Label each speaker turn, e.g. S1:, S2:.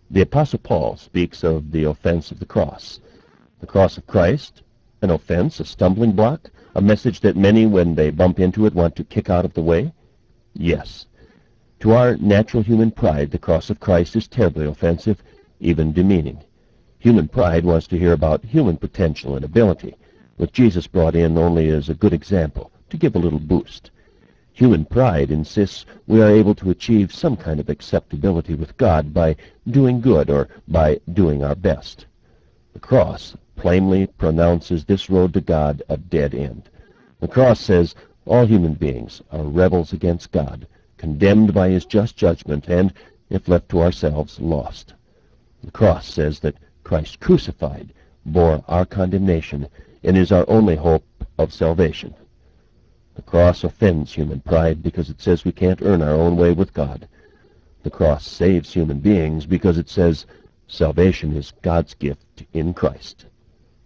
S1: The Apostle Paul speaks of the offense of the cross. The cross of Christ, an offense, a stumbling block, a message that many, when they bump into it, want to kick out of the way? Yes. To our natural human pride, the cross of Christ is terribly offensive, even demeaning. Human pride wants to hear about human potential and ability, with Jesus brought in only as a good example, to give a little boost. Human pride insists we are able to achieve some kind of acceptability with God by doing good or by doing our best. The cross plainly pronounces this road to God a dead end. The cross says all human beings are rebels against God, condemned by his just judgment, and, if left to ourselves, lost. The cross says that Christ crucified bore our condemnation and is our only hope of salvation. The cross offends human pride because it says we can't earn our own way with God. The cross saves human beings because it says salvation is God's gift in Christ.